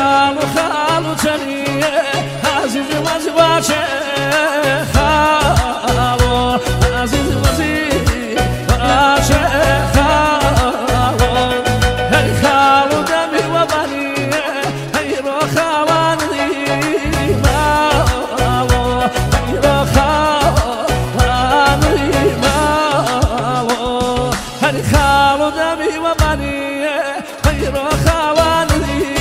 خالو خالو تنیه عزیز وزواجه خالو عزیز وزواجه خالو هی خالو دمی و بنیه هی رو خوانی مالو هی رو خوانی مالو هی خالو دمی و بنیه هی رو خوانی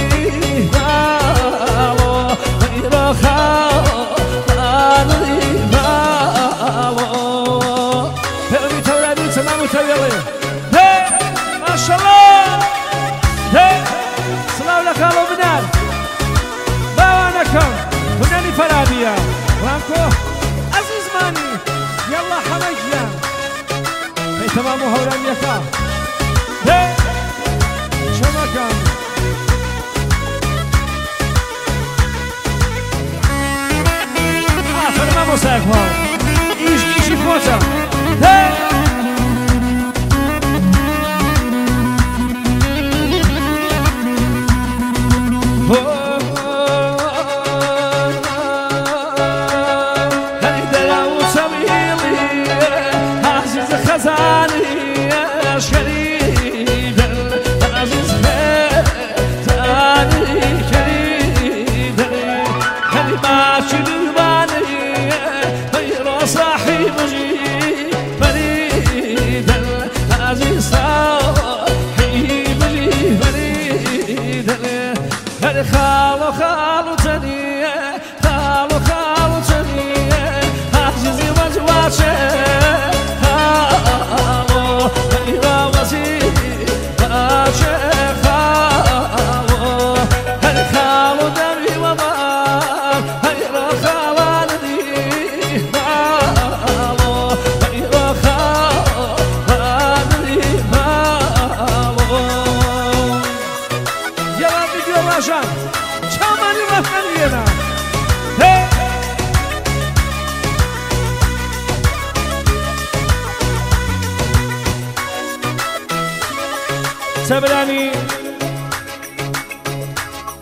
ما شاء الله سلام لك ابو منال باوانكم هناني فرابيه وانكو عزيز ماني يلا حميديا في تمام هوران يكا شو مكان فرما موسيقى ايشي فوتا خالو خالو تنیه خالو خالو تنیه عزیزی وزواجه خالو غیرا وزواجه خالو هر خالو دمی و من غیرا خوانی مالو غیرا خوانی مالو یلا ویدیو باشم چامانی رفتن لینا سبرانی